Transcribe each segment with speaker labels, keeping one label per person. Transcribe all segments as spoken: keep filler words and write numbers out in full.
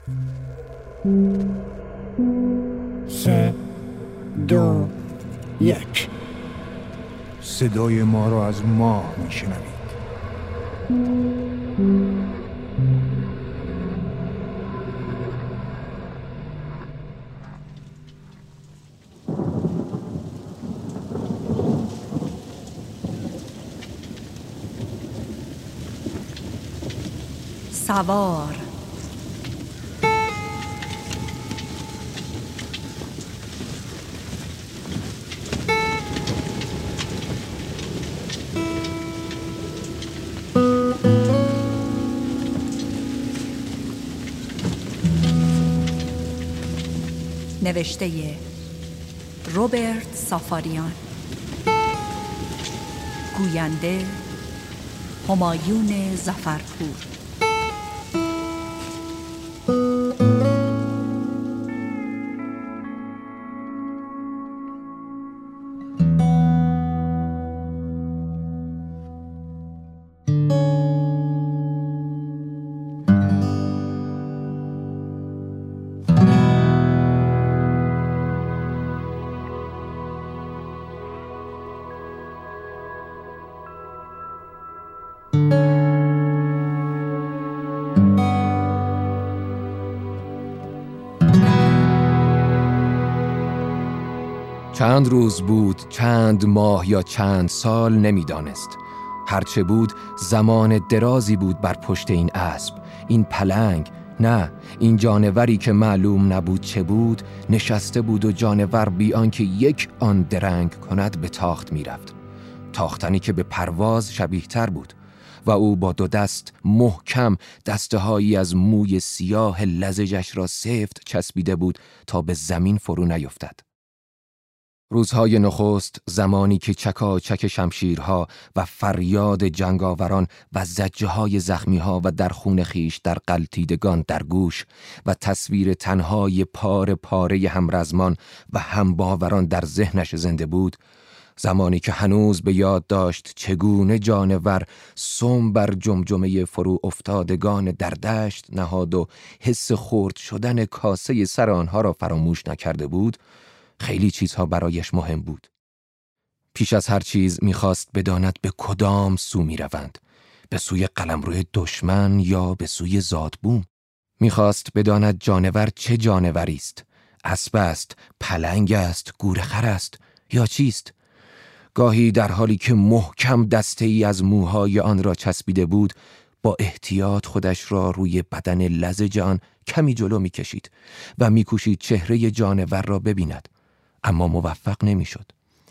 Speaker 1: سه دو یک.
Speaker 2: صدای ما را از ماه میشنوید.
Speaker 3: سوار. نوشته روبرت سافاریان، گوینده همایون ظفرپور.
Speaker 4: چند روز بود، چند ماه یا چند سال نمیدانست. هرچه بود زمان درازی بود بر پشت این اسب، این پلنگ، نه این جانوری که معلوم نبود چه بود، نشسته بود و جانور بی آنکه یک آن درنگ کند به تاخت می رفت. تاختنی که به پرواز شبیه تر بود و او با دو دست محکم دستهایی از موی سیاه لزجش را سفت چسبیده بود تا به زمین فرو نیفتد. روزهای نخست، زمانی که چکاچک شمشیرها و فریاد جنگاوران و زجه‌های زخمی‌ها و در خون خیش در غلتیدگان در گوش و تصویر تنهای پاره پاره همرزمان و همباوران در ذهنش زنده بود، زمانی که هنوز به یاد داشت چگونه جانور سم بر جمجمه فرو افتادگان در دشت نهاد و حس خرد شدن کاسه سر آنها را فراموش نکرده بود، خیلی چیزها برایش مهم بود. پیش از هر چیز می‌خواست بداند به کدام سو می‌روند، به سوی قلمروی دشمن یا به سوی زادبوم. می‌خواست بداند جانور چه جانوری است، اسب است، پلنگ است، گورخر است یا چیست. گاهی در حالی که محکم دسته‌ای از موهای آن را چسبیده بود، با احتیاط خودش را روی بدن لزج آن کمی جلو می‌کشید و می‌کوشید چهره جانور را ببیند، اما موفق نمی‌شد.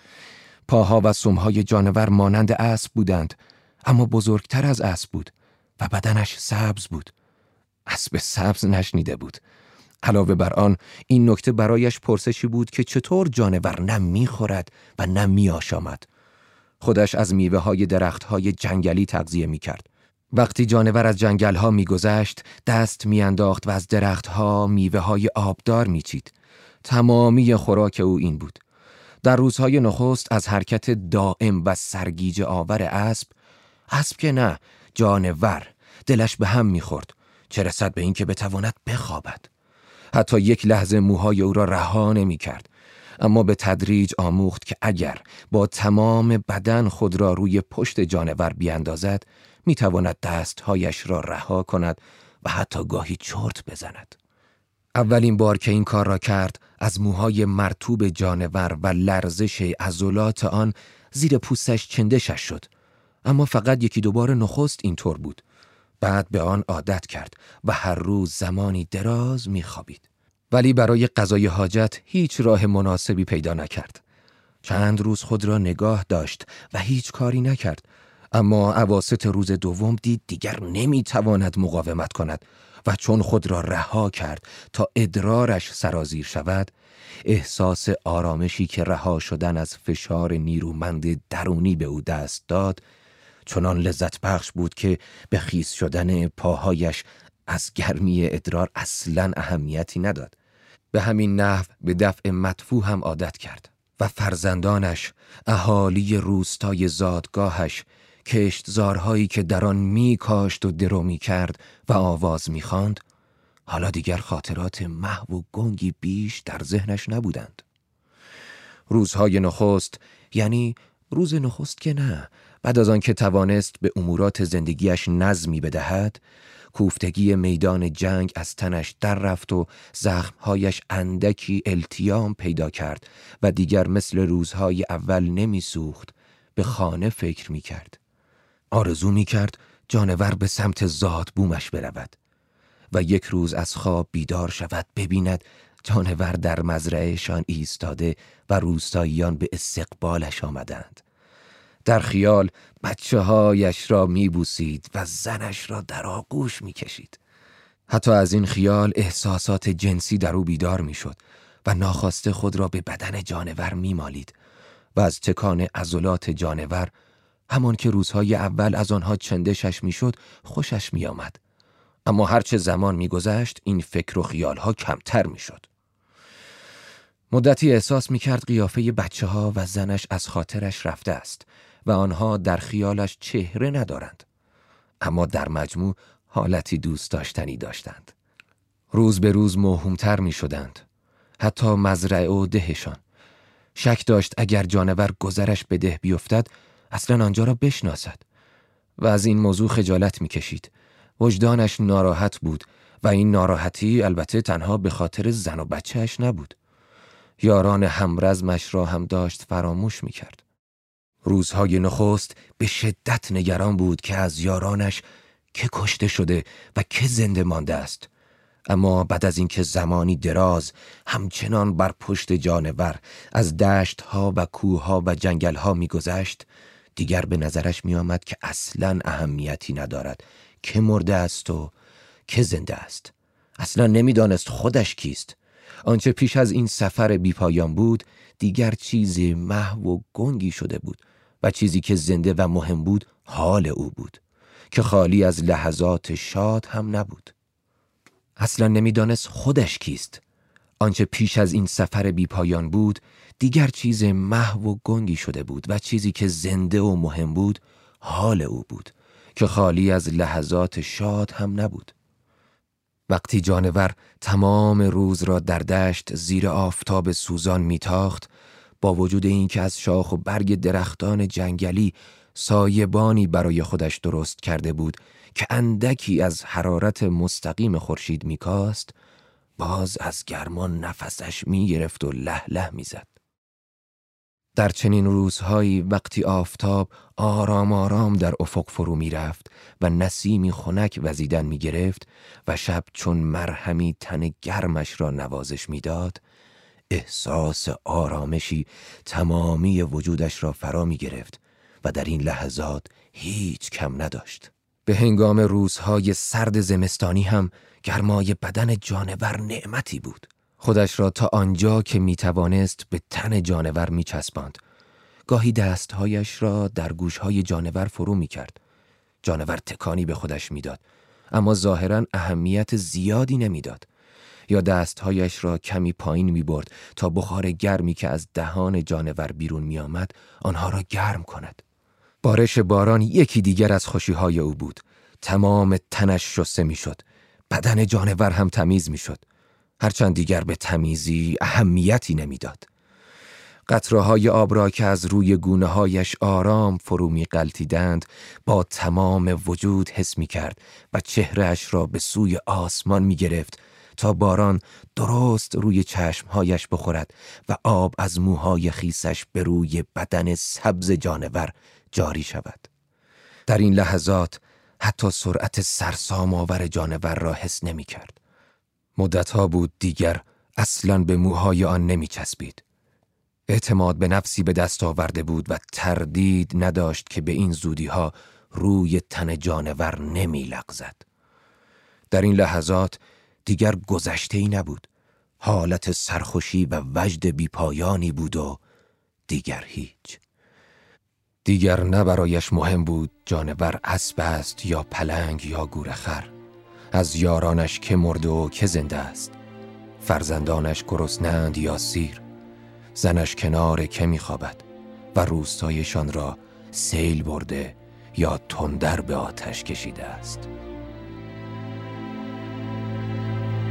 Speaker 4: پاها و سمهای جانور مانند اسب بودند، اما بزرگتر از اسب بود و بدنش سبز بود. اسب سبز نشنیده بود. علاوه بر آن، این نکته برایش پرسشی بود که چطور جانور نه می‌خورد و نه می‌آشامد. خودش از میوه‌های درخت‌های جنگلی تغذیه می‌کرد. وقتی جانور از جنگل‌ها می‌گذشت، دست می‌انداخت و از درخت‌ها میوه‌های آبدار می‌چید. تمامی خوراک او این بود. در روزهای نخست از حرکت دائم و سرگیجه آور اسب، اسب که نه، جانور، دلش به هم می‌خورد، چه رسد به این که بتواند بخوابد. حتی یک لحظه موهای او را رها نمی‌کرد، اما به تدریج آموخت که اگر با تمام بدن خود را روی پشت جانور بیاندازد، می‌تواند دستهایش را رها کند و حتی گاهی چرت بزند. اولین بار که این کار را کرد، از موهای مرطوب جانور و لرزش عضلات آن زیر پوستش چندشش شد، اما فقط یکی دوبار نخست اینطور بود. بعد به آن عادت کرد و هر روز زمانی دراز می‌خوابید. ولی برای قضای حاجت هیچ راه مناسبی پیدا نکرد. چند روز خود را نگاه داشت و هیچ کاری نکرد، اما اواسط روز دوم دید دیگر نمی‌تواند مقاومت کند و چون خود را رها کرد تا ادرارش سرازیر شود، احساس آرامشی که رها شدن از فشار نیرومند درونی به او دست داد، چنان لذت بخش بود که به خیس شدن پاهایش از گرمی ادرار اصلاً اهمیتی نداد. به همین نحو به دفع مدفوع هم عادت کرد و فرزندانش، اهالی روستای زادگاهش، کشتزارهایی که در آن می کاشت و درو می کرد و آواز می خواند، حالا دیگر خاطرات محو و گنگی بیش در ذهنش نبودند. روزهای نخست، یعنی روز نخست که نه، بعد از آن که توانست به امورات زندگیش نظمی بدهد، کوفتگی میدان جنگ از تنش در رفت و زخمهایش اندکی التیام پیدا کرد و دیگر مثل روزهای اول نمی سوخت. به خانه فکر می کرد. آرزو می کرد جانور به سمت زاد بومش برود و یک روز از خواب بیدار شود، ببیند جانور در مزرعهشان ایستاده و روستاییان به استقبالش آمدند. در خیال بچه هایش را می بوسید و زنش را در آغوش می کشید. حتی از این خیال احساسات جنسی در او بیدار می شد و ناخواسته خود را به بدن جانور می مالید و از تکان عضلات جانور، همان که روزهای اول از آنها چندشش می شد، خوشش می آمد. اما هرچه زمان می گذشت این فکر و خیالها کمتر می شد. مدتی احساس می کرد قیافه بچه ها و زنش از خاطرش رفته است و آنها در خیالش چهره ندارند. اما در مجموع حالتی دوست داشتنی داشتند. روز به روز موهومتر می شدند. حتی مزرعه و دهشان. شک داشت اگر جانور گذرش به ده بیفتد اصلا آنجا را بشناسد و از این موضوع خجالت می کشید. وجدانش ناراحت بود و این ناراحتی البته تنها به خاطر زن و بچهش نبود. یاران همرزمش را هم داشت فراموش می کرد. روزهای نخست به شدت نگران بود که از یارانش که کشته شده و که زنده مانده است. اما بعد از اینکه زمانی دراز همچنان بر پشت جانور از دشت‌ها و کوه‌ها و جنگل‌ها می‌گذشت، دیگر به نظرش می‌آمد که اصلاً اهمیتی ندارد که مرده است و که زنده است. اصلاً نمی‌دانست خودش کیست. آنچه پیش از این سفر بی‌پایان بود دیگر چیز محو و گنگی شده بود و چیزی که زنده و مهم بود حال او بود که خالی از لحظات شاد هم نبود. اصلا نمیدانست خودش کیست. آنچه پیش از این سفر بی پایان بود دیگر چیز محو و گنگی شده بود و چیزی که زنده و مهم بود حال او بود که خالی از لحظات شاد هم نبود. وقتی جانور تمام روز را در دشت زیر آفتاب سوزان میتاخت، با وجود اینکه از شاخ و برگ درختان جنگلی سایبانی برای خودش درست کرده بود که اندکی از حرارت مستقیم خورشید میکاست، باز از گرما نفسش میگرفت و له له میزد. در چنین روزهایی وقتی آفتاب آرام آرام در افق فرو میرفت و نسیمی خنک وزیدن میگرفت و شب چون مرهمی تن گرمش را نوازش میداد، احساس آرامشی تمامی وجودش را فرا میگرفت و در این لحظات هیچ کم نداشت. به هنگام روزهای سرد زمستانی هم گرمای بدن جانور نعمتی بود. خودش را تا آنجا که میتوانست به تن جانور میچسباند. گاهی دستهایش را در گوشهای جانور فرو میکرد. جانور تکانی به خودش میداد، اما ظاهراً اهمیت زیادی نمیداد. یا دستهایش را کمی پایین میبرد تا بخار گرمی که از دهان جانور بیرون میآمد آنها را گرم کند. بارش باران یکی دیگر از خوشیهای او بود. تمام تنش شسته میشد. بدن جانور هم تمیز میشد. هرچند دیگر به تمیزی اهمیتی نمیداد. قطره‌های آب را که از روی گونه‌هایش آرام فرو می‌غلطیدند با تمام وجود حس می‌کرد و چهرهش را به سوی آسمان می‌گرفت تا باران درست روی چشمهایش بخورد و آب از موهای خیسش به روی بدن سبز جانور جاری شود. در این لحظات حتی سرعت سرسام آور جانور را حس نمی کرد. مدتها بود دیگر اصلاً به موهای آن نمی چسبید. اعتماد به نفسی به دست آورده بود و تردید نداشت که به این زودیها روی تن جانور نمی لغزد. در این لحظات دیگر گذشته‌ای نبود. حالت سرخوشی و وجد بیپایانی بود و دیگر هیچ. دیگر نه برایش مهم بود جانور اسب است یا پلنگ یا گورخر، از یارانش که مرده و که زنده است، فرزندانش گرسنه‌اند یا سیر، زنش کنار که می‌خوابد و روستایشان را سیل برده یا تندر به آتش کشیده است.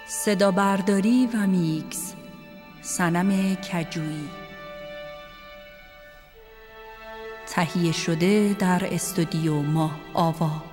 Speaker 3: صدا برداری و میکس صنم کجویی. تهیه شده در استودیو ماه آوا.